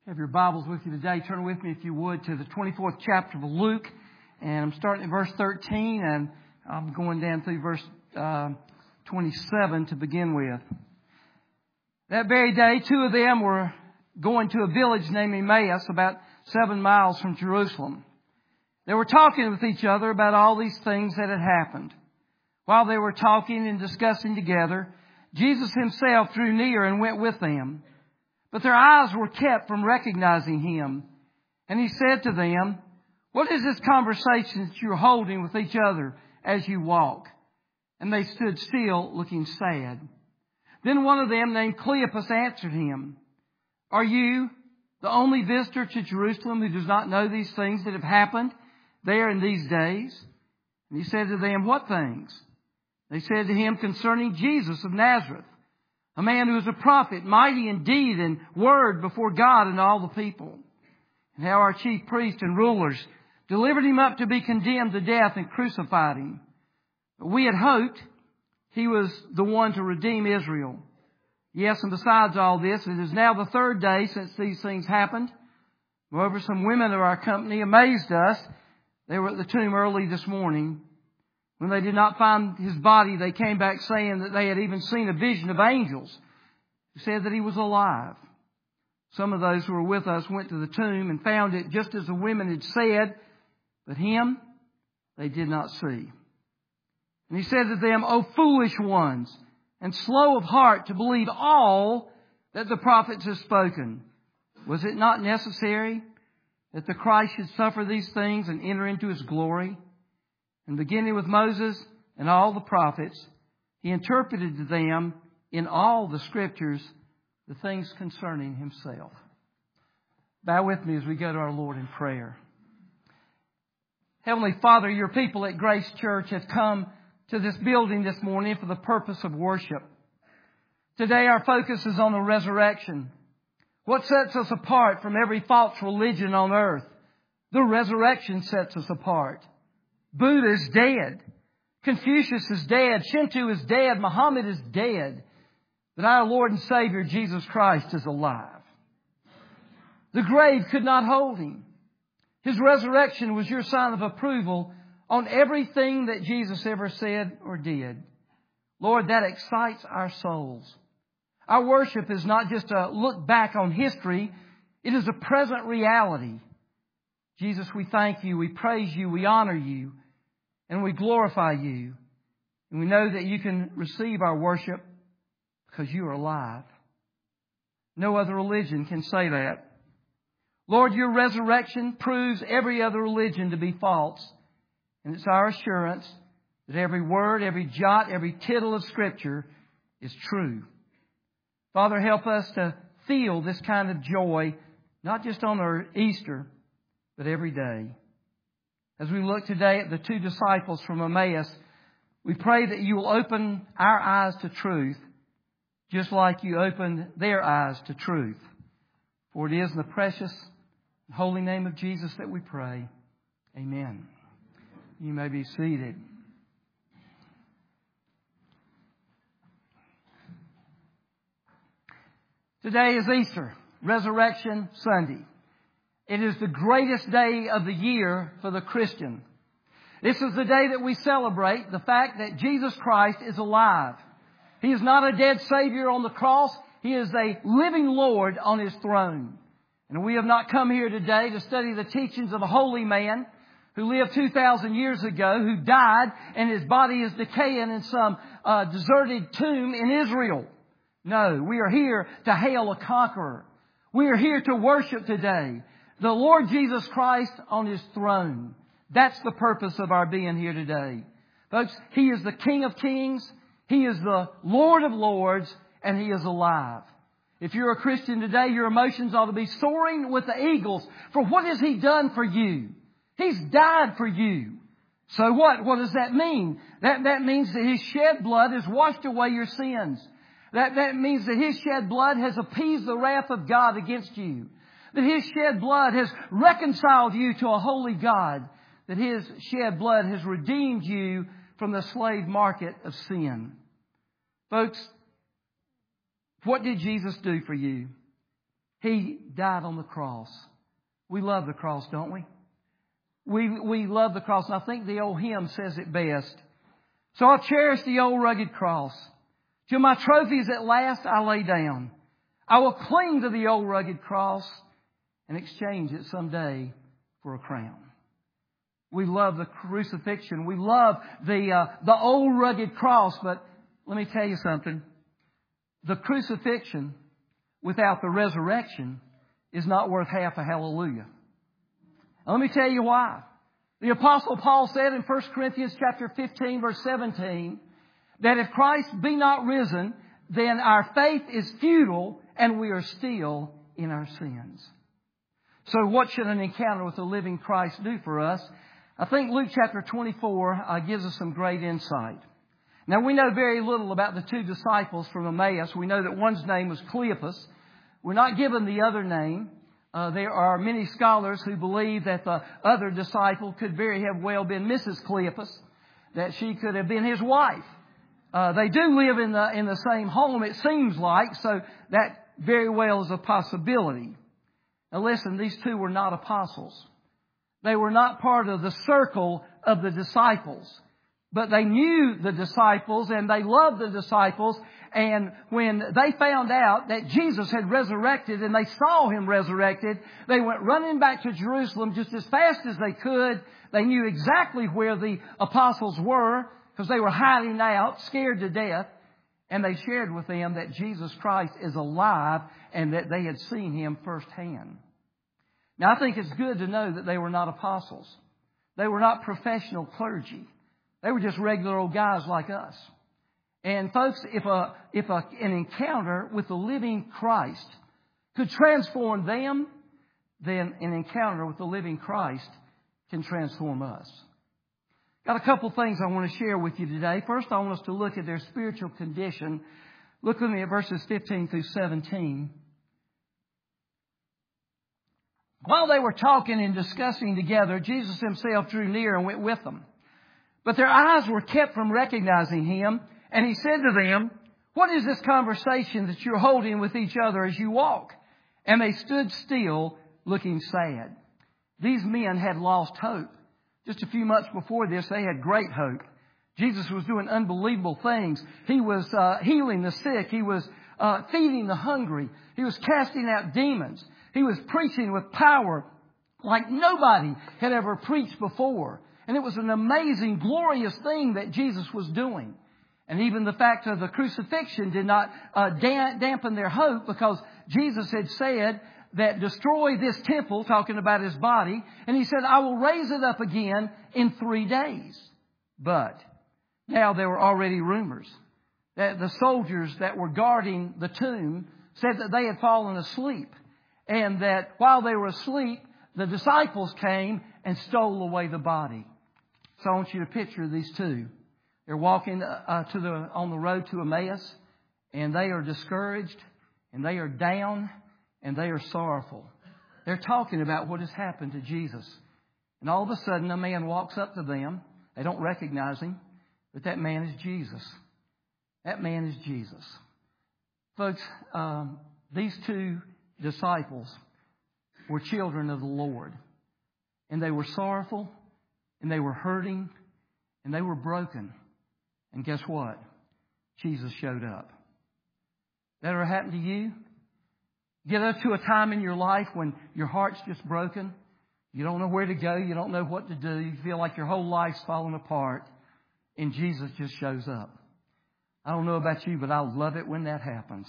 Have your Bibles with you today. Turn with me, if you would, to the 24th chapter of Luke. And I'm starting at verse 13, and I'm going down through verse 27 to begin with. That very day, two of them were going to a village named Emmaus, about 7 miles from Jerusalem. They were talking with each other about all these things that had happened. While they were talking and discussing together, Jesus himself drew near and went with them. But their eyes were kept from recognizing him. And he said to them, "What is this conversation that you're holding with each other as you walk?" And they stood still, looking sad. Then one of them, named Cleopas, answered him, "Are you the only visitor to Jerusalem who does not know these things that have happened there in these days?" And he said to them, "What things?" They said to him, "Concerning Jesus of Nazareth, a man who was a prophet, mighty in deed and word before God and all the people. And how our chief priests and rulers delivered him up to be condemned to death and crucified him. But we had hoped he was the one to redeem Israel. Yes, and besides all this, it is now the third day since these things happened. Moreover, some women of our company amazed us. They were at the tomb early this morning. When they did not find his body, they came back saying that they had even seen a vision of angels who said that he was alive. Some of those who were with us went to the tomb and found it just as the women had said, but him they did not see." And he said to them, "O foolish ones, and slow of heart to believe all that the prophets have spoken. Was it not necessary that the Christ should suffer these things and enter into his glory?" And beginning with Moses and all the prophets, he interpreted to them in all the Scriptures the things concerning himself. Bow with me as we go to our Lord in prayer. Heavenly Father, your people at Grace Church have come to this building this morning for the purpose of worship. Today our focus is on the resurrection. What sets us apart from every false religion on earth? The resurrection sets us apart. Buddha is dead. Confucius is dead. Shinto is dead. Muhammad is dead. But our Lord and Savior, Jesus Christ, is alive. The grave could not hold him. His resurrection was your sign of approval on everything that Jesus ever said or did. Lord, that excites our souls. Our worship is not just a look back on history. It is a present reality. Jesus, we thank you, we praise you, we honor you, and we glorify you. And we know that you can receive our worship because you are alive. No other religion can say that. Lord, your resurrection proves every other religion to be false. And it's our assurance that every word, every jot, every tittle of Scripture is true. Father, help us to feel this kind of joy, not just on our Easter, but every day. As we look today at the two disciples from Emmaus, we pray that you will open our eyes to truth, just like you opened their eyes to truth. For it is in the precious and holy name of Jesus that we pray. Amen. You may be seated. Today is Easter, Resurrection Sunday. It is the greatest day of the year for the Christian. This is the day that we celebrate the fact that Jesus Christ is alive. He is not a dead Savior on the cross. He is a living Lord on His throne. And we have not come here today to study the teachings of a holy man who lived 2,000 years ago, who died, and his body is decaying in some deserted tomb in Israel. No, we are here to hail a conqueror. We are here to worship today the Lord Jesus Christ on His throne. That's the purpose of our being here today. Folks, He is the King of Kings. He is the Lord of Lords, and He is alive. If you're a Christian today, your emotions ought to be soaring with the eagles. For what has He done for you? He's died for you. So what? What does that mean? That means that His shed blood has washed away your sins. That means that His shed blood has appeased the wrath of God against you. That His shed blood has reconciled you to a holy God. That His shed blood has redeemed you from the slave market of sin. Folks, what did Jesus do for you? He died on the cross. We love the cross, don't we? We love the cross. And I think the old hymn says it best. So I'll cherish the old rugged cross. Till my trophies at last I lay down. I will cling to the old rugged cross and exchange it someday for a crown. We love the crucifixion. We love the old rugged cross. But let me tell you something. The crucifixion without the resurrection is not worth half a hallelujah. Now, let me tell you why. The Apostle Paul said in 1 Corinthians chapter 15, verse 17, that if Christ be not risen, then our faith is futile and we are still in our sins. So what should an encounter with the living Christ do for us? I think Luke chapter 24 gives us some great insight. Now we know very little about the two disciples from Emmaus. We know that one's name was Cleopas. We're not given the other name. There are many scholars who believe that the other disciple could very have well been Mrs. Cleopas, that she could have been his wife. They do live in the same home, it seems like, so that very well is a possibility. Now listen, these two were not apostles. They were not part of the circle of the disciples. But they knew the disciples and they loved the disciples. And when they found out that Jesus had resurrected and they saw Him resurrected, they went running back to Jerusalem just as fast as they could. They knew exactly where the apostles were because they were hiding out, scared to death. And they shared with them that Jesus Christ is alive and that they had seen Him firsthand. Now, I think it's good to know that they were not apostles. They were not professional clergy. They were just regular old guys like us. And folks, if an encounter with the living Christ could transform them, then an encounter with the living Christ can transform us. Got a couple things I want to share with you today. First, I want us to look at their spiritual condition. Look with me at verses 15 through 17. While they were talking and discussing together, Jesus Himself drew near and went with them. But their eyes were kept from recognizing Him, and He said to them, "What is this conversation that you're holding with each other as you walk?" And they stood still, looking sad. These men had lost hope. Just a few months before this, they had great hope. Jesus was doing unbelievable things. He was healing the sick. He was feeding the hungry. He was casting out demons. He was preaching with power like nobody had ever preached before. And it was an amazing, glorious thing that Jesus was doing. And even the fact of the crucifixion did not dampen their hope, because Jesus had said that destroy this temple, talking about His body, and He said, I will raise it up again in 3 days. But now there were already rumors that the soldiers that were guarding the tomb said that they had fallen asleep, and that while they were asleep, the disciples came and stole away the body. So I want you to picture these two. They're walking on the road to Emmaus, and they are discouraged, and they are down, and they are sorrowful. They're talking about what has happened to Jesus. And all of a sudden, a man walks up to them. They don't recognize him, but that man is Jesus. That man is Jesus. Folks, these two disciples were children of the Lord. And they were sorrowful, and they were hurting, and they were broken. And guess what? Jesus showed up. That ever happened to you? Get up to a time in your life when your heart's just broken. You don't know where to go. You don't know what to do. You feel like your whole life's falling apart. And Jesus just shows up. I don't know about you, but I love it when that happens.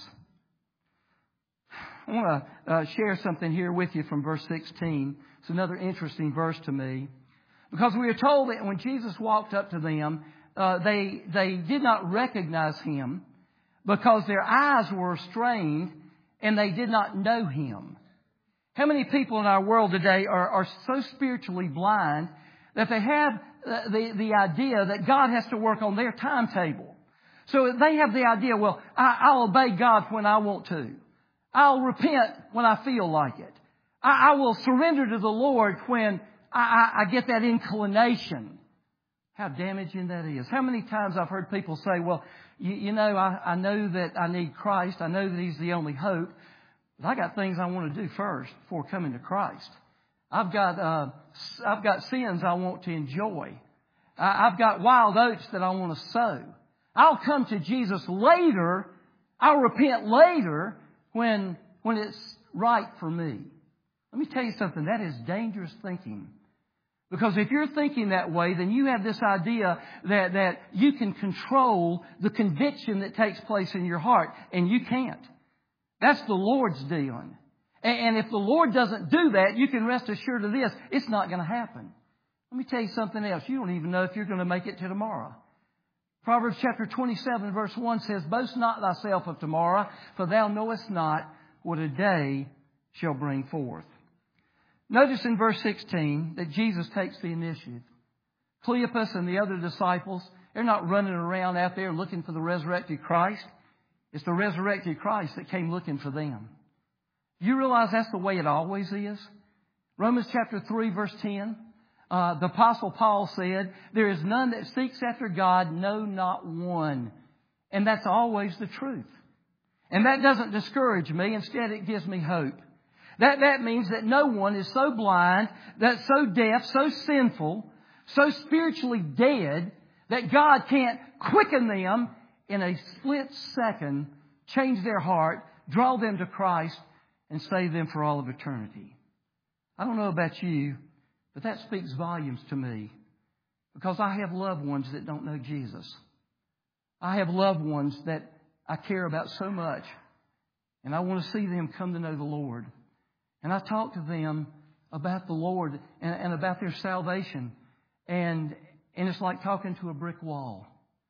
I want to share something here with you from verse 16. It's another interesting verse to me. Because we are told that when Jesus walked up to them, they did not recognize Him because their eyes were strained and they did not know Him. How many people in our world today are so spiritually blind that they have the idea that God has to work on their timetable? So they have the idea, well, I'll obey God when I want to. I'll repent when I feel like it. I will surrender to the Lord when I get that inclination. How damaging that is. How many times I've heard people say, well, I know that I need Christ. I know that He's the only hope. But I got things I want to do first before coming to Christ. I've got sins I want to enjoy. I've got wild oats that I want to sow. I'll come to Jesus later. I'll repent later when it's right for me. Let me tell you something. That is dangerous thinking. Because if you're thinking that way, then you have this idea that you can control the conviction that takes place in your heart. And you can't. That's the Lord's dealing. And if the Lord doesn't do that, you can rest assured of this. It's not going to happen. Let me tell you something else. You don't even know if you're going to make it to tomorrow. Proverbs chapter 27 verse 1 says, "Boast not thyself of tomorrow, for thou knowest not what a day shall bring forth." Notice in verse 16 that Jesus takes the initiative. Cleopas and the other disciples, they're not running around out there looking for the resurrected Christ. It's the resurrected Christ that came looking for them. You realize that's the way it always is? Romans chapter 3 verse 10, the Apostle Paul said, "There is none that seeks after God, no, not one." And that's always the truth. And that doesn't discourage me. Instead, it gives me hope. That means that no one is so blind, that's so deaf, so sinful, so spiritually dead, that God can't quicken them in a split second, change their heart, draw them to Christ, and save them for all of eternity. I don't know about you, but that speaks volumes to me. Because I have loved ones that don't know Jesus. I have loved ones that I care about so much. And I want to see them come to know the Lord. And I talk to them about the Lord and about their salvation. And it's like talking to a brick wall.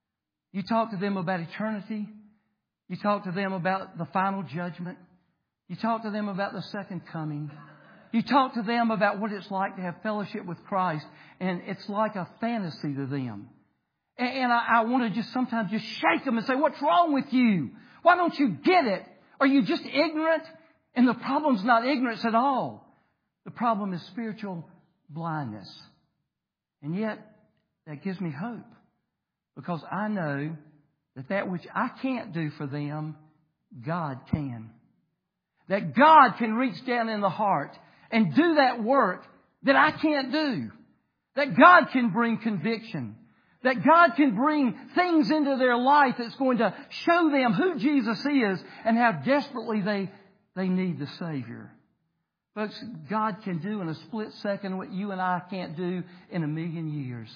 You talk to them about eternity. You talk to them about the final judgment. You talk to them about the second coming. You talk to them about what it's like to have fellowship with Christ. And it's like a fantasy to them. And I want to just sometimes just shake them and say, "What's wrong with you? Why don't you get it? Are you just ignorant?" And the problem's not ignorance at all. The problem is spiritual blindness. And yet, that gives me hope. Because I know that which I can't do for them, God can. That God can reach down in the heart and do that work that I can't do. That God can bring conviction. That God can bring things into their life that's going to show them who Jesus is and how desperately they need the Savior. Folks, God can do in a split second what you and I can't do in a million years.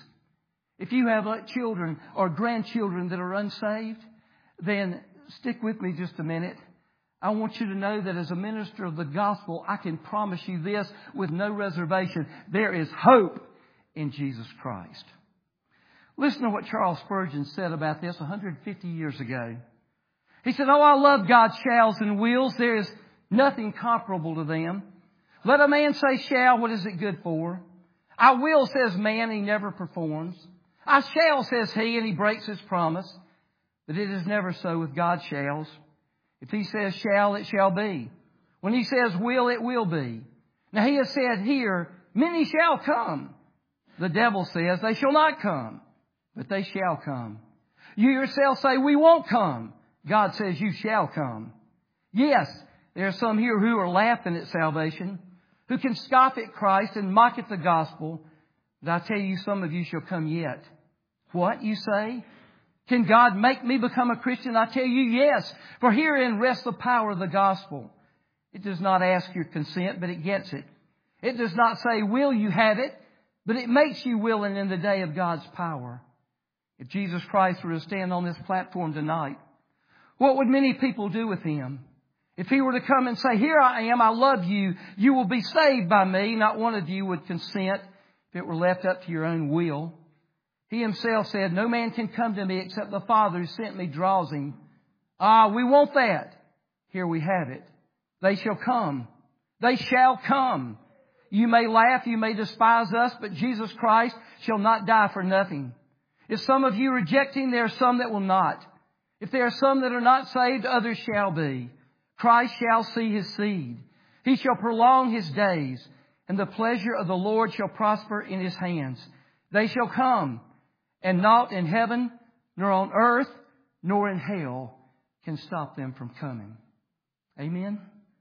If you have children or grandchildren that are unsaved, then stick with me just a minute. I want you to know that as a minister of the gospel, I can promise you this with no reservation. There is hope in Jesus Christ. Listen to what Charles Spurgeon said about this 150 years ago. He said, "Oh, I love God's shalls and wills. There is nothing comparable to them. Let a man say shall, what is it good for? I will, says man, he never performs. I shall, says he, and he breaks his promise. But it is never so with God's shalls. If he says shall, it shall be. When he says will, it will be. Now he has said here, many shall come. The devil says they shall not come, but they shall come. You yourself say we won't come. God says you shall come. Yes, there are some here who are laughing at salvation, who can scoff at Christ and mock at the gospel. But I tell you, some of you shall come yet. What, you say? Can God make me become a Christian? I tell you, yes. For herein rests the power of the gospel. It does not ask your consent, but it gets it. It does not say, will you have it? But it makes you willing in the day of God's power. If Jesus Christ were to stand on this platform tonight, what would many people do with Him? If He were to come and say, here I am, I love you, you will be saved by me, not one of you would consent if it were left up to your own will. He Himself said, no man can come to me except the Father who sent me draws him. We want that. Here we have it. They shall come. They shall come. You may laugh, you may despise us, but Jesus Christ shall not die for nothing. If some of you reject Him, there are some that will not. If there are some that are not saved, others shall be. Christ shall see His seed. He shall prolong His days, and the pleasure of the Lord shall prosper in His hands. They shall come, and naught in heaven, nor on earth, nor in hell can stop them from coming. Amen?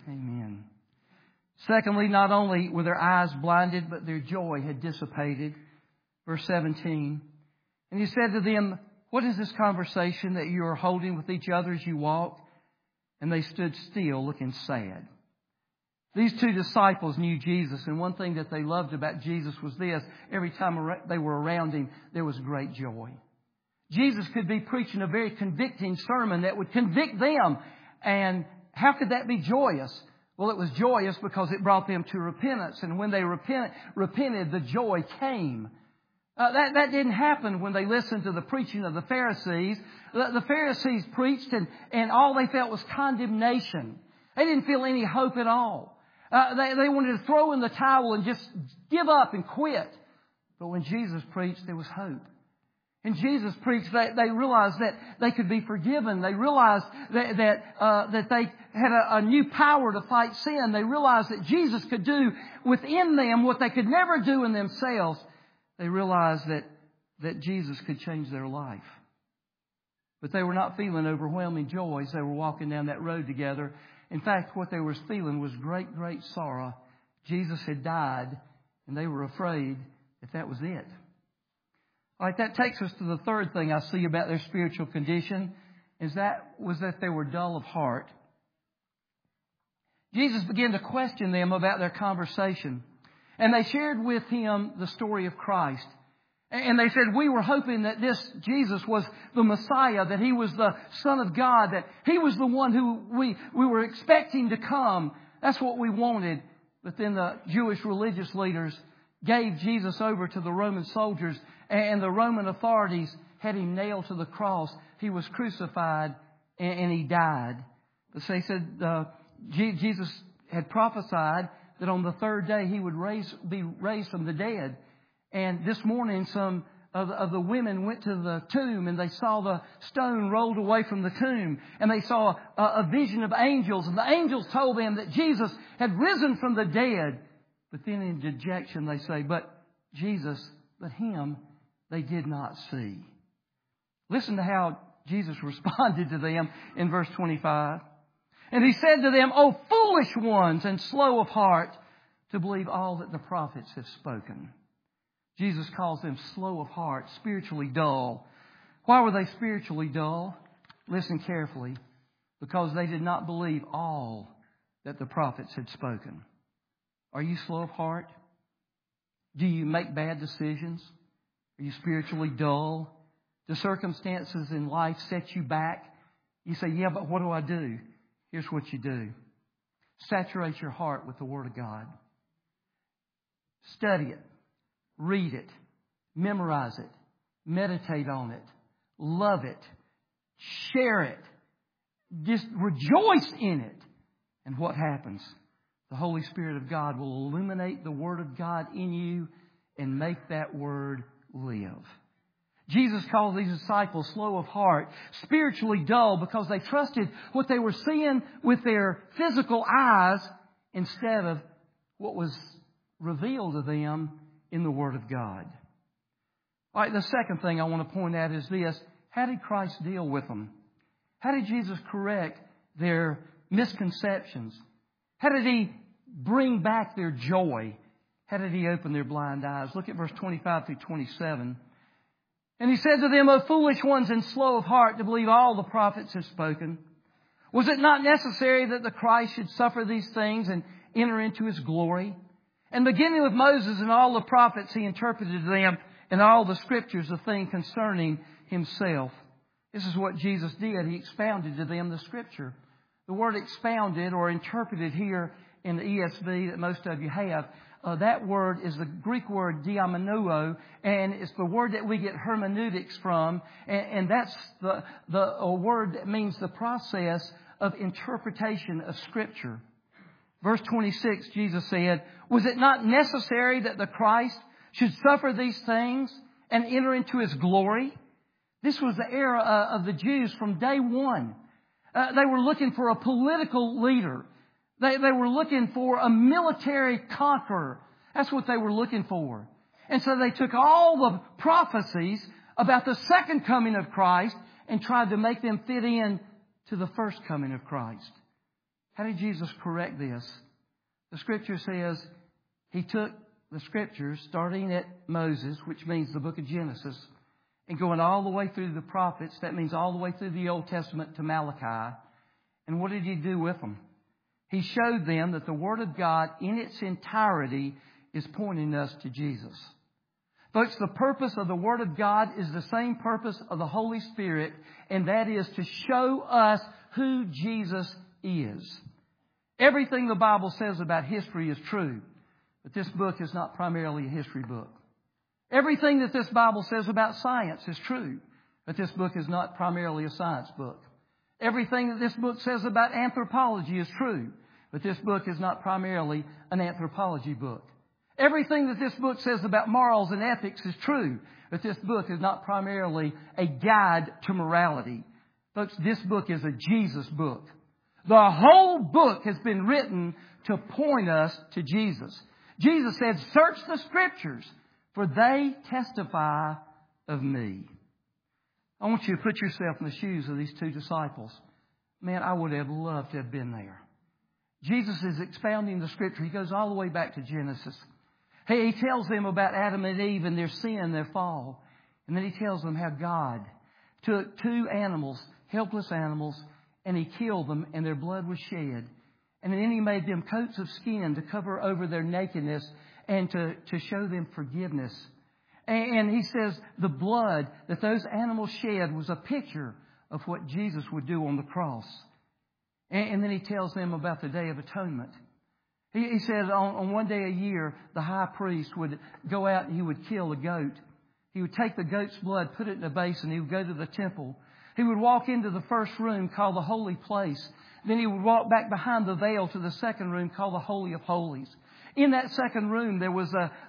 Amen. Secondly, not only were their eyes blinded, but their joy had dissipated. Verse 17. And He said to them, "What is this conversation that you are holding with each other as you walk?" And they stood still, looking sad. These two disciples knew Jesus, and one thing that they loved about Jesus was this: every time they were around Him, there was great joy. Jesus could be preaching a very convicting sermon that would convict them. And how could that be joyous? Well, it was joyous because it brought them to repentance. And when they repented, the joy came. That didn't happen when they listened to the preaching of the Pharisees. The Pharisees preached and all they felt was condemnation. They didn't feel any hope at all. They wanted to throw in the towel and just give up and quit. But when Jesus preached, there was hope. And Jesus preached, they realized that they could be forgiven. They realized that they had a new power to fight sin. They realized that Jesus could do within them what they could never do in themselves. They realized that Jesus could change their life. But they were not feeling overwhelming joy as they were walking down that road together. In fact, what they were feeling was great, great sorrow. Jesus had died, and they were afraid that was it. All right, that takes us to the third thing I see about their spiritual condition, that they were dull of heart. Jesus began to question them about their conversation. And they shared with Him the story of Christ. And they said, we were hoping that this Jesus was the Messiah, that He was the Son of God, that He was the one who we were expecting to come. That's what we wanted. But then the Jewish religious leaders gave Jesus over to the Roman soldiers, and the Roman authorities had Him nailed to the cross. He was crucified and He died. But they said Jesus had prophesied that on the third day He would be raised from the dead. And this morning some of the women went to the tomb and they saw the stone rolled away from the tomb. And they saw a vision of angels. And the angels told them that Jesus had risen from the dead. But then in dejection they say, but Him they did not see. Listen to how Jesus responded to them in verse 25. And He said to them, "O foolish ones and slow of heart to believe all that the prophets have spoken." Jesus calls them slow of heart, spiritually dull. Why were they spiritually dull? Listen carefully. Because they did not believe all that the prophets had spoken. Are you slow of heart? Do you make bad decisions? Are you spiritually dull? Do circumstances in life set you back? You say, yeah, but what do I do? Here's what you do. Saturate your heart with the Word of God. Study it. Read it. Memorize it. Meditate on it. Love it. Share it. Just rejoice in it. And what happens? The Holy Spirit of God will illuminate the Word of God in you and make that Word live. Jesus called these disciples slow of heart, spiritually dull, because they trusted what they were seeing with their physical eyes instead of what was revealed to them in the Word of God. All right, the second thing I want to point out is this. How did Christ deal with them? How did Jesus correct their misconceptions? How did He bring back their joy? How did He open their blind eyes? Look at verse 25 through 27. And He said to them, "O foolish ones and slow of heart to believe all the prophets have spoken. Was it not necessary that the Christ should suffer these things and enter into His glory? And beginning with Moses and all the prophets, He interpreted to them in all the Scriptures the thing concerning Himself." This is what Jesus did. He expounded to them the Scripture. The word expounded or interpreted here in the ESV that most of you have, that word is the Greek word diamenuo, and it's the word that we get hermeneutics from, and that's a word that means the process of interpretation of Scripture. Verse 26, Jesus said, "Was it not necessary that the Christ should suffer these things and enter into His glory?" This was the era of the Jews from day one. They were looking for a political leader. They were looking for a military conqueror. That's what they were looking for. And so they took all the prophecies about the second coming of Christ and tried to make them fit in to the first coming of Christ. How did Jesus correct this? The Scripture says He took the Scriptures, starting at Moses, which means the book of Genesis, and going all the way through the prophets, that means all the way through the Old Testament to Malachi. And what did He do with them? He showed them that the Word of God in its entirety is pointing us to Jesus. Folks, the purpose of the Word of God is the same purpose of the Holy Spirit, and that is to show us who Jesus is. Everything the Bible says about history is true, but this book is not primarily a history book. Everything that this Bible says about science is true, but this book is not primarily a science book. Everything that this book says about anthropology is true, but this book is not primarily an anthropology book. Everything that this book says about morals and ethics is true, but this book is not primarily a guide to morality. Folks, this book is a Jesus book. The whole book has been written to point us to Jesus. Jesus said, "Search the Scriptures, for they testify of me." I want you to put yourself in the shoes of these two disciples. Man, I would have loved to have been there. Jesus is expounding the Scripture. He goes all the way back to Genesis. He tells them about Adam and Eve and their sin, their fall. And then He tells them how God took two animals, helpless animals, and He killed them and their blood was shed. And then He made them coats of skin to cover over their nakedness and to show them forgiveness. And He says the blood that those animals shed was a picture of what Jesus would do on the cross. And then He tells them about the Day of Atonement. He said on one day a year, the high priest would go out and he would kill a goat. He would take the goat's blood, put it in a basin. He would go to the temple. He would walk into the first room called the Holy Place. Then he would walk back behind the veil to the second room called the Holy of Holies. In that second room, there was a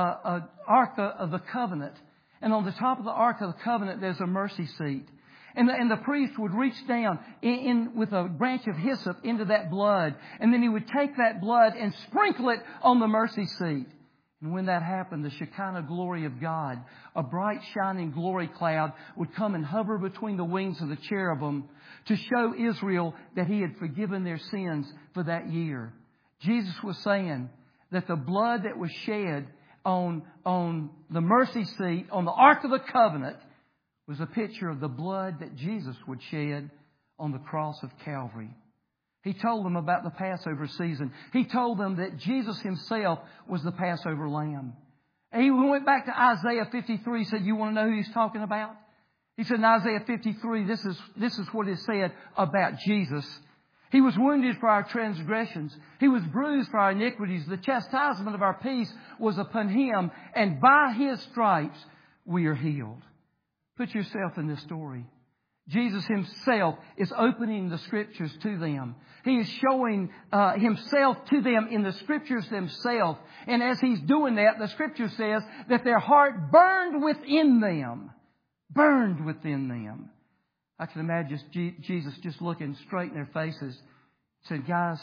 Ark of the Covenant. And on the top of the Ark of the Covenant, there's a mercy seat. And the priest would reach down with a branch of hyssop into that blood. And then he would take that blood and sprinkle it on the mercy seat. And when that happened, the Shekinah glory of God, a bright shining glory cloud, would come and hover between the wings of the cherubim to show Israel that He had forgiven their sins for that year. Jesus was saying that the blood that was shed on the mercy seat, on the Ark of the Covenant, was a picture of the blood that Jesus would shed on the cross of Calvary. He told them about the Passover season. He told them that Jesus Himself was the Passover lamb. And he went back to Isaiah 53. He said, "You want to know who He's talking about?" He said in Isaiah 53, this is what is said about Jesus. "He was wounded for our transgressions. He was bruised for our iniquities. The chastisement of our peace was upon Him, and by His stripes we are healed." Put yourself in this story. Jesus Himself is opening the Scriptures to them. He is showing Himself to them in the Scriptures themselves. And as He's doing that, the Scripture says that their heart burned within them. Burned within them. I can imagine Jesus just looking straight in their faces. He said, "Guys,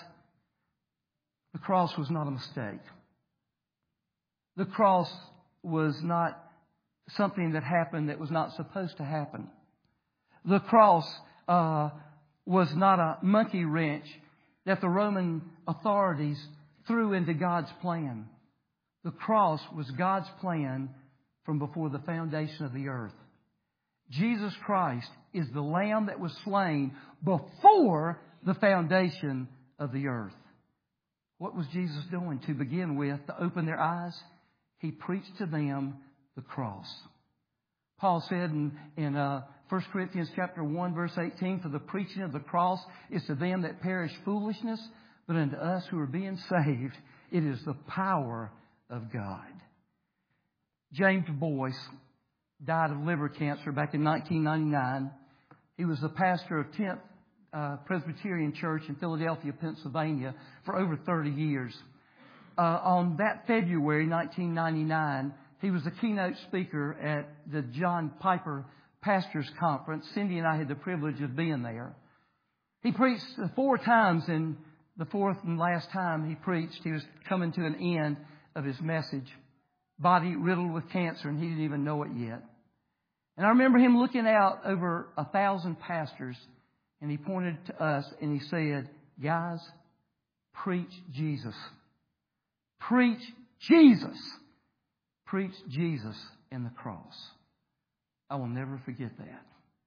the cross was not a mistake. The cross was not something that happened that was not supposed to happen. The cross was not a monkey wrench that the Roman authorities threw into God's plan. The cross was God's plan from before the foundation of the earth. Jesus Christ is the Lamb that was slain before the foundation of the earth." What was Jesus doing to begin with to open their eyes? He preached to them the cross. Paul said in 1 Corinthians chapter 1 verse 18, "For the preaching of the cross is to them that perish foolishness, but unto us who are being saved, it is the power of God." James Boyce died of liver cancer back in 1999. He was the pastor of 10th Presbyterian Church in Philadelphia, Pennsylvania for over 30 years. On that February 1999, he was the keynote speaker at the John Piper Pastors Conference. Cindy and I had the privilege of being there. He preached 4 times, and the 4th and last time he preached, he was coming to an end of his message. Body riddled with cancer, and he didn't even know it yet. And I remember him looking out over 1,000 pastors, and he pointed to us and he said, "Guys, preach Jesus. Preach Jesus. Preach Jesus in the cross. I will never forget that.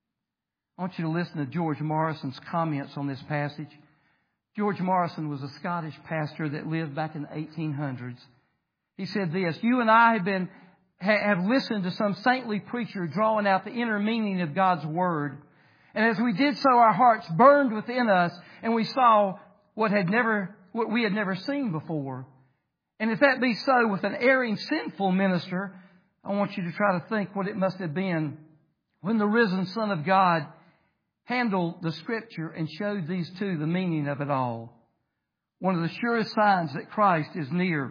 I want you to listen to George Morrison's comments on this passage. George Morrison was a Scottish pastor that lived back in the 1800s. He said this, "You and I have listened to some saintly preacher drawing out the inner meaning of God's Word. And as we did so, our hearts burned within us and we saw what we had never seen before. And if that be so with an erring, sinful minister, I want you to try to think what it must have been when the risen Son of God handled the Scripture and showed these two the meaning of it all. One of the surest signs that Christ is near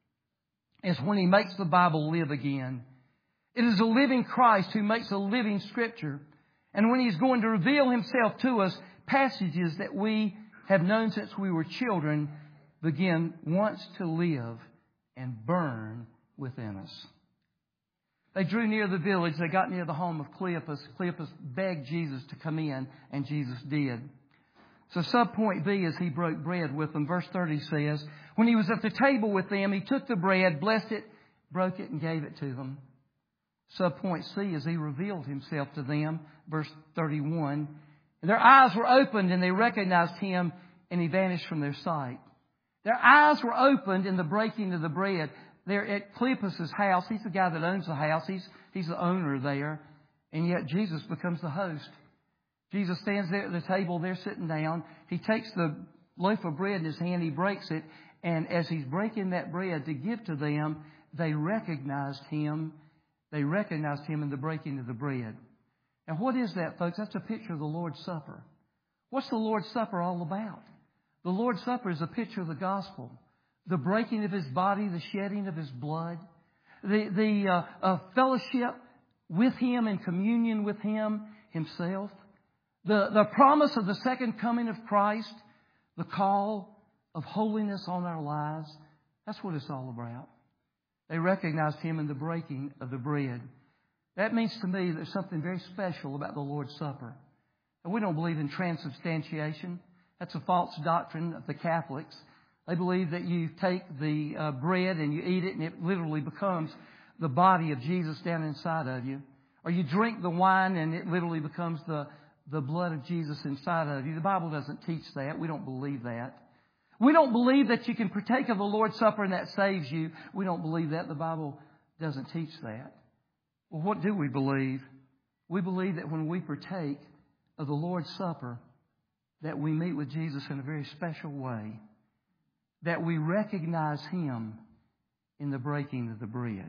is when He makes the Bible live again. It is a living Christ who makes a living Scripture. And when He's going to reveal Himself to us, passages that we have known since we were children begin once to live and burn within us." They drew near the village. They got near the home of Cleopas. Cleopas begged Jesus to come in, and Jesus did. So subpoint B is He broke bread with them. Verse 30 says, when He was at the table with them, He took the bread, blessed it, broke it, and gave it to them. Subpoint C is He revealed Himself to them. Verse 31. Their eyes were opened and they recognized Him, and He vanished from their sight. Their eyes were opened in the breaking of the bread. They're at Cleopas' house. He's the guy that owns the house. He's the owner there. And yet Jesus becomes the host. Jesus stands there at the table. They're sitting down. He takes the loaf of bread in His hand. He breaks it. And as He's breaking that bread to give to them, they recognized Him. They recognized Him in the breaking of the bread. Now what is that, folks? That's a picture of the Lord's Supper. What's the Lord's Supper all about? The Lord's Supper is a picture of the gospel. The breaking of His body, the shedding of His blood, the fellowship with Him and communion with Him Himself, the promise of the second coming of Christ, the call of holiness on our lives. That's what it's all about. They recognized Him in the breaking of the bread. That means to me there's something very special about the Lord's Supper. And we don't believe in transubstantiation. That's a false doctrine of the Catholics. They believe that you take the bread and you eat it and it literally becomes the body of Jesus down inside of you. Or you drink the wine and it literally becomes the blood of Jesus inside of you. The Bible doesn't teach that. We don't believe that. We don't believe that you can partake of the Lord's Supper and that saves you. We don't believe that. The Bible doesn't teach that. Well, what do we believe? We believe that when we partake of the Lord's Supper, that we meet with Jesus in a very special way. That we recognize Him in the breaking of the bread.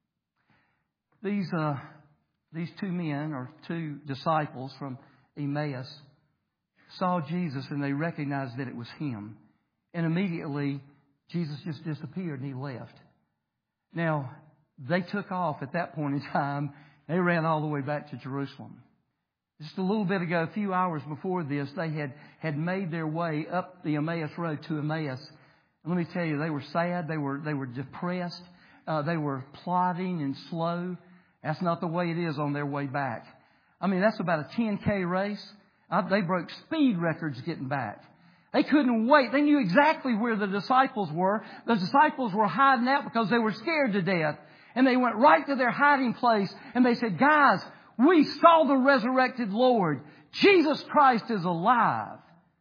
These two men, or two disciples from Emmaus, saw Jesus and they recognized that it was Him. And immediately, Jesus just disappeared and He left. Now, they took off at that point in time. They ran all the way back to Jerusalem. Just a little bit ago, a few hours before this, they had made their way up the Emmaus Road to Emmaus. And let me tell you, they were sad. They were depressed. They were plodding and slow. That's not the way it is on their way back. I mean, that's about a 10K race. They broke speed records getting back. They couldn't wait. They knew exactly where the disciples were. The disciples were hiding out because they were scared to death. And they went right to their hiding place and they said, guys, we saw the resurrected Lord. Jesus Christ is alive.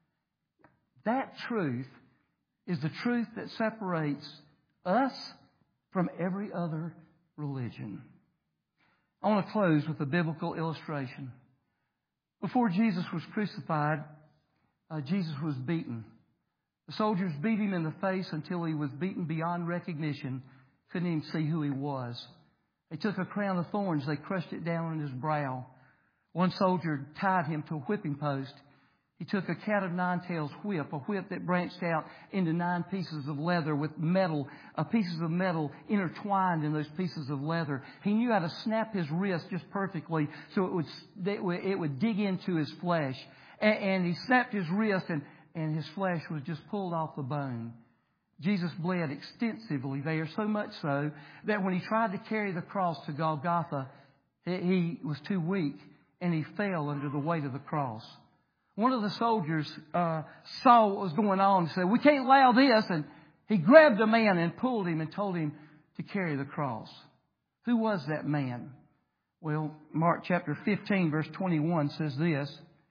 That truth is the truth that separates us from every other religion. I want to close with a biblical illustration. Before Jesus was crucified, Jesus was beaten. The soldiers beat Him in the face until He was beaten beyond recognition. Couldn't even see who He was. They took a crown of thorns. They crushed it down on His brow. One soldier tied Him to a whipping post. He took a cat of nine tails whip, a whip that branched out into 9 pieces of leather with pieces of metal intertwined in those pieces of leather. He knew how to snap his wrist just perfectly so it would dig into his flesh. And he snapped his wrist and his flesh was just pulled off the bone. Jesus bled extensively there, so much so that when He tried to carry the cross to Golgotha, He was too weak and He fell under the weight of the cross. One of the soldiers saw what was going on and said, "We can't allow this." And he grabbed a man and pulled him and told him to carry the cross. Who was that man? Well, Mark chapter 15, verse 21 says this.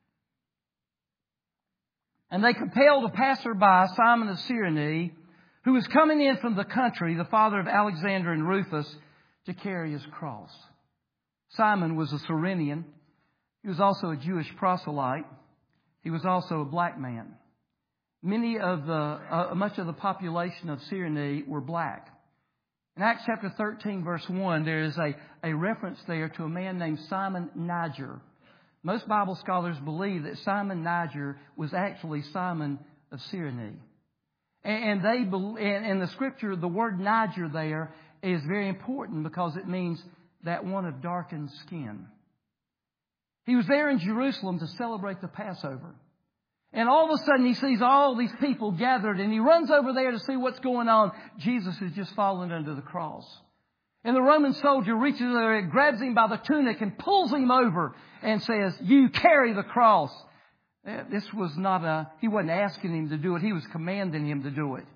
"And they compelled a passerby, Simon of Cyrene, who was coming in from the country, the father of Alexander and Rufus, to carry his cross." Simon was a Cyrenian. He was also a Jewish proselyte. He was also a black man. Much of the population of Cyrene were black. In Acts chapter 13, verse 1, there is a reference there to a man named Simon Niger. Most Bible scholars believe that Simon Niger was actually Simon of Cyrene. And in the scripture, the word Niger there is very important because it means that one of darkened skin. He was there in Jerusalem to celebrate the Passover. And all of a sudden he sees all these people gathered and he runs over there to see what's going on. Jesus has just fallen under the cross. And the Roman soldier reaches there and grabs him by the tunic and pulls him over and says, "You carry the cross." This was he wasn't asking him to do it. He was commanding him to do it.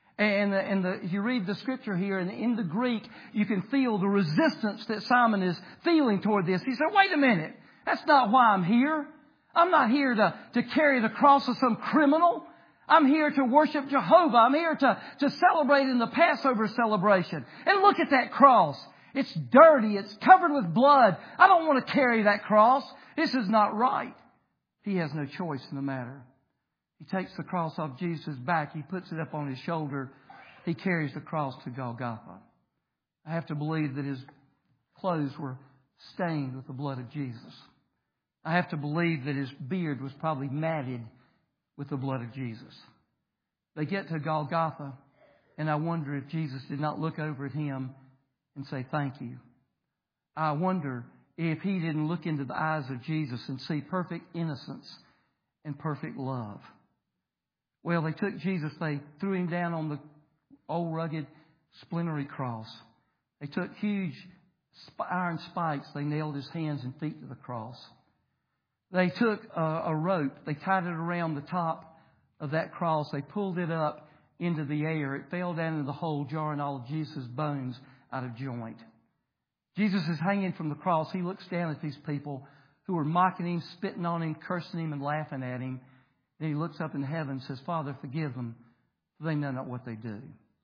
And you read the scripture here, and in the Greek, you can feel the resistance that Simon is feeling toward this. He said, "Wait a minute. That's not why I'm here. I'm not here to carry the cross of some criminal. I'm here to worship Jehovah. I'm here to celebrate in the Passover celebration. And look at that cross. It's dirty. It's covered with blood. I don't want to carry that cross. This is not right." He has no choice in the matter. He takes the cross off Jesus' back. He puts it up on his shoulder. He carries the cross to Golgotha. I have to believe that his clothes were stained with the blood of Jesus. I have to believe that his beard was probably matted with the blood of Jesus. They get to Golgotha, and I wonder if Jesus did not look over at him and say, "Thank you." I wonder if he didn't look into the eyes of Jesus and see perfect innocence and perfect love. Well, they took Jesus, they threw him down on the old rugged splintery cross. They took huge iron spikes, they nailed his hands and feet to the cross. They took a rope, they tied it around the top of that cross, they pulled it up into the air. It fell down into the hole, jarring all of Jesus' bones out of joint. Jesus is hanging from the cross. He looks down at these people who are mocking him, spitting on him, cursing him, and laughing at him. Then he looks up in heaven and says, "Father, forgive them, for they know not what they do."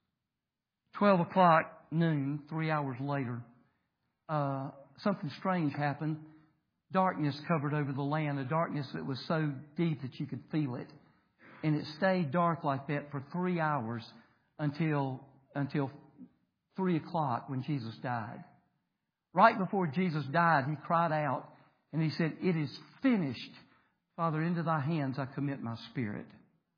12 o'clock noon, 3 hours later, something strange happened. Darkness covered over the land, a darkness that was so deep that you could feel it. And it stayed dark like that for 3 hours until 3 o'clock when Jesus died. Right before Jesus died, he cried out and he said, "It is finished. Father, into thy hands I commit my spirit."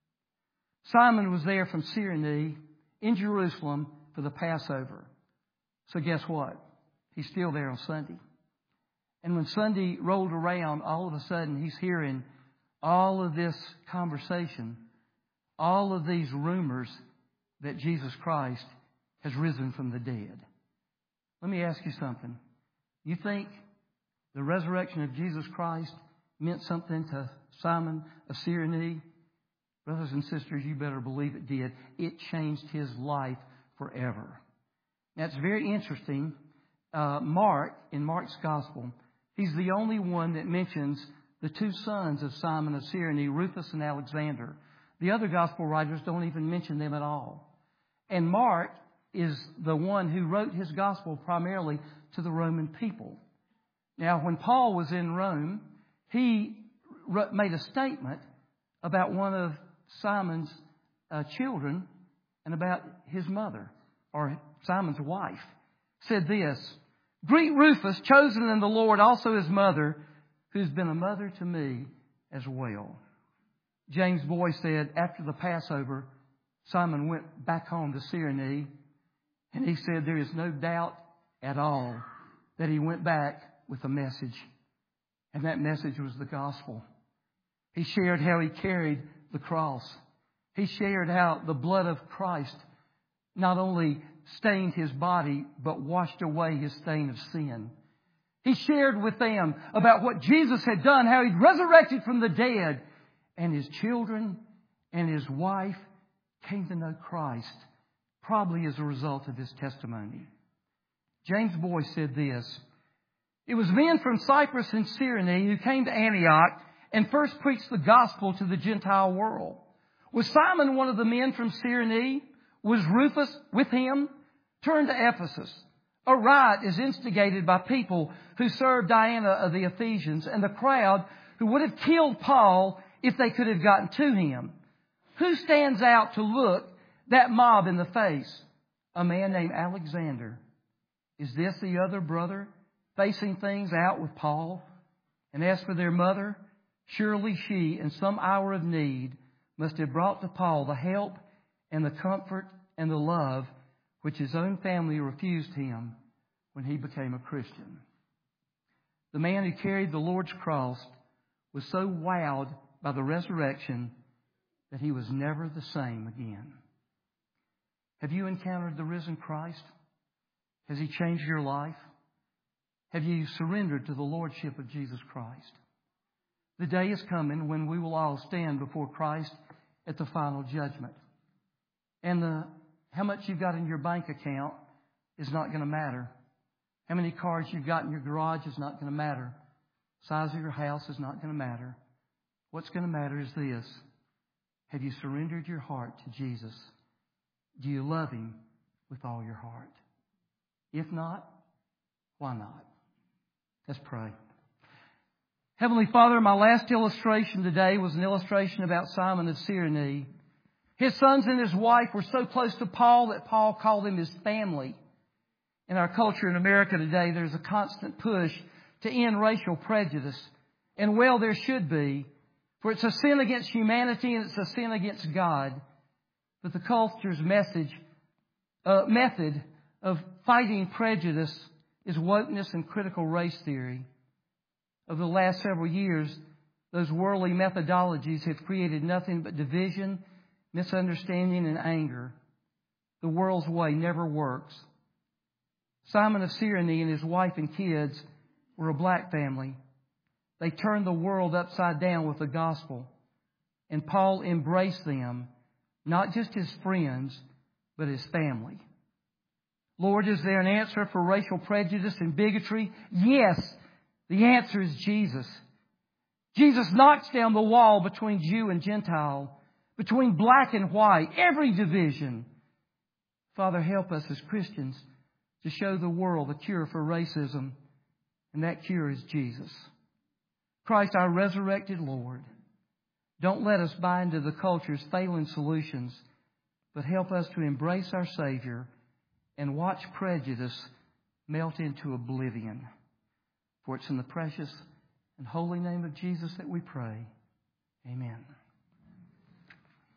Simon was there from Cyrene in Jerusalem for the Passover. So guess what? He's still there on Sunday. And when Sunday rolled around, all of a sudden he's hearing all of this conversation, all of these rumors that Jesus Christ has risen from the dead. Let me ask you something. You think the resurrection of Jesus Christ meant something to Simon of Cyrene? Brothers and sisters, you better believe it did. It changed his life forever. Now, it's very interesting. Mark, in Mark's Gospel, he's the only one that mentions the two sons of Simon of Cyrene, Rufus and Alexander. The other Gospel writers don't even mention them at all. And Mark is the one who wrote his Gospel primarily to the Roman people. Now, when Paul was in Rome, he made a statement about one of Simon's children and about his mother, or Simon's wife. Said this, "Greet Rufus, chosen in the Lord, also his mother, who's been a mother to me as well." James Boy said, after the Passover, Simon went back home to Cyrene, and he said there is no doubt at all that he went back with a message, and that message was the gospel. He shared how he carried the cross. He shared how the blood of Christ not only stained his body, but washed away his stain of sin. He shared with them about what Jesus had done, how he'd resurrected from the dead, and his children and his wife came to know Christ, probably as a result of his testimony. James Boyce said this: "It was men from Cyprus and Cyrene who came to Antioch and first preached the gospel to the Gentile world. Was Simon one of the men from Cyrene? Was Rufus with him? Turn to Ephesus. A riot is instigated by people who serve Diana of the Ephesians and the crowd who would have killed Paul if they could have gotten to him. Who stands out to look that mob in the face? A man named Alexander. Is this the other brother facing things out with Paul? And as for their mother, surely she, in some hour of need, must have brought to Paul the help and the comfort and the love which his own family refused him when he became a Christian." The man who carried the Lord's cross was so wowed by the resurrection that he was never the same again. Have you encountered the risen Christ? Has he changed your life? Have you surrendered to the Lordship of Jesus Christ? The day is coming when we will all stand before Christ at the final judgment. And how much you've got in your bank account is not going to matter. How many cars you've got in your garage is not going to matter. Size of your house is not going to matter. What's going to matter is this: have you surrendered your heart to Jesus? Do you love him with all your heart? If not, why not? Let's pray. Heavenly Father, my last illustration today was an illustration about Simon of Cyrene. His sons and his wife were so close to Paul that Paul called them his family. In our culture in America today, there's a constant push to end racial prejudice. And well, there should be. For it's a sin against humanity and it's a sin against God. But the culture's method of fighting prejudice is wokeness and critical race theory. Over the last several years, those worldly methodologies have created nothing but division, misunderstanding, and anger. The world's way never works. Simon of Cyrene and his wife and kids were a black family. They turned the world upside down with the gospel. And Paul embraced them, not just his friends, but his family. Lord, is there an answer for racial prejudice and bigotry? Yes, the answer is Jesus. Jesus knocks down the wall between Jew and Gentile, between black and white, every division. Father, help us as Christians to show the world the cure for racism, and that cure is Jesus. Christ, our resurrected Lord, don't let us buy into the culture's failing solutions, but help us to embrace our Savior and watch prejudice melt into oblivion. For it's in the precious and holy name of Jesus that we pray. Amen.